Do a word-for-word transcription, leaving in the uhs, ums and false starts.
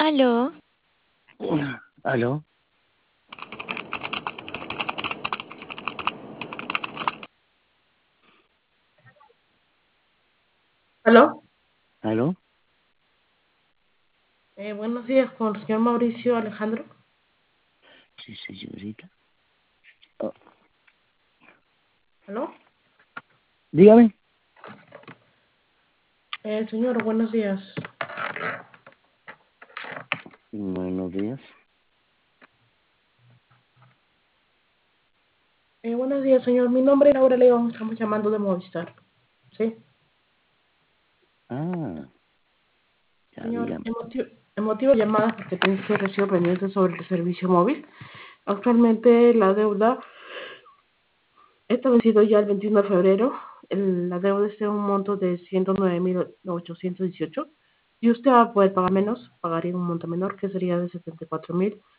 Aló, ¿Aló? ¿Aló? ¿Aló? Eh, buenos días, con el señor Mauricio Alejandro. Sí, señorita. Oh, ¿Aló? dígame. Eh, señor, buenos días. Buenos días. Eh, buenos días, señor. Mi nombre es Laura León. Estamos llamando de Movistar. ¿Sí? Ah, ya, Señor, dígame. el motivo, el motivo de llamada es porque tengo que recibo pendiente sobre el servicio móvil. Actualmente la deuda está vencido ya el veintiuno de febrero. El- la deuda es de un monto de ciento nueve mil ochocientos dieciocho y usted va a poder pagar menos, pagaría un monto menor que sería de setenta y cuatro mil